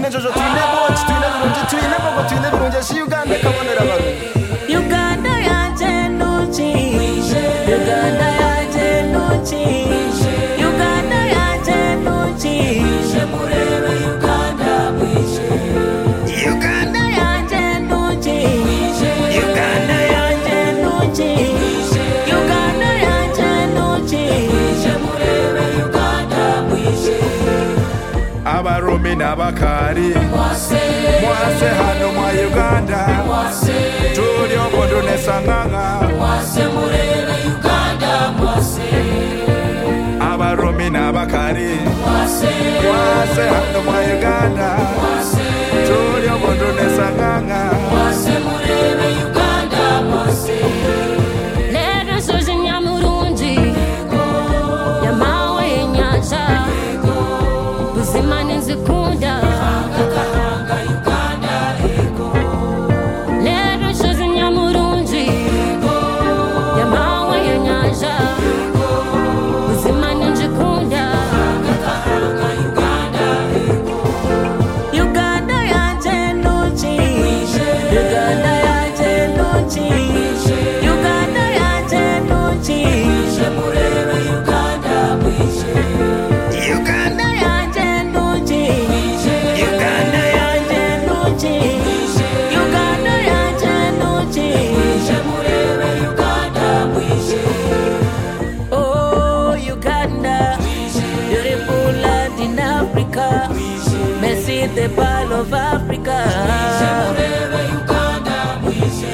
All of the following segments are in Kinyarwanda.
twine jojo twine boci twine birungi twine bogo twine birungi shi Uganda kabonera abantu Uganda yanje nuki Uganda yanje nuki Uganda yanje nuki murebe Uganda mwishe Uganda yanje nuki Uganda yanje nuki Uganda yanje nuki murebe Uganda mwishe Abarume n'abakari mwase hano mwa Uganda turi obondo nesanganga mwase murebe Uganda mwase Abarume n'abakari mwase hano mwa Uganda turi obondo nesanganga mwase murebe Uganda mwase Lero soje nyamurungi yamawe yenyacha Buzimane nzikunda Uganda ego Lero soje nyamurungi yamawe yenyacha Buzimane nzikunda Uganda ego Uganda yanje nuki Uganda yanje nuki Uganda yanje nuki murebe Uganda mwishe Uganda yanje nuki Uganda yanje nuki Uganda yanje nuki murebe Uganda mwishe Oh Uganda beautiful land in Africa Messi the pearl of Africa murebe Uganda mwishe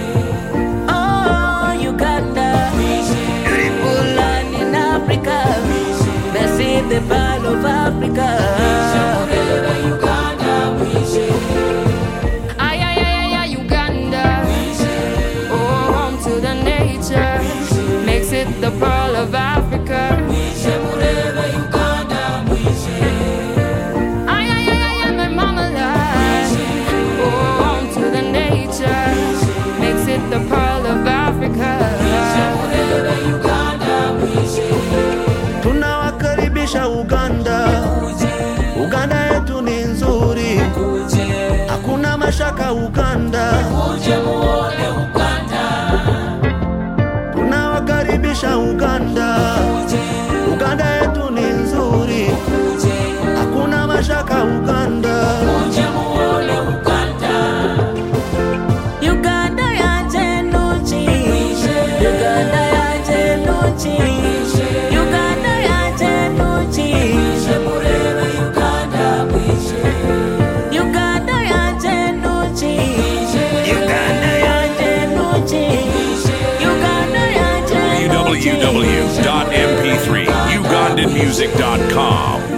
Oh Uganda beautiful land in Africa Messi the pearl of Africa murebe Uganda mwishe Ay ay ay ay Uganda Oh home to the nature Makes it the pearl of Africa murebe Uganda mwishe Ay ay ay ay my mama lies Oh home to the nature Makes it the pearl of Africa murebe Uganda mwishe tunawakaribisha Uganda Uganda yetu ni nzuri hakuna mashaka Uganda muone Uganda tunawakaribisha Uganda Uganda yetu ni nzuri hakuna mashaka Uganda muone Uganda Uganda yanje nuki Uganda yanje nuki Uganda yanje nuki murebe Uganda mwishe Uganda yanje nuki Uganda yanje nuki Uganda yanje nuki www.mp3ugandanmusic.com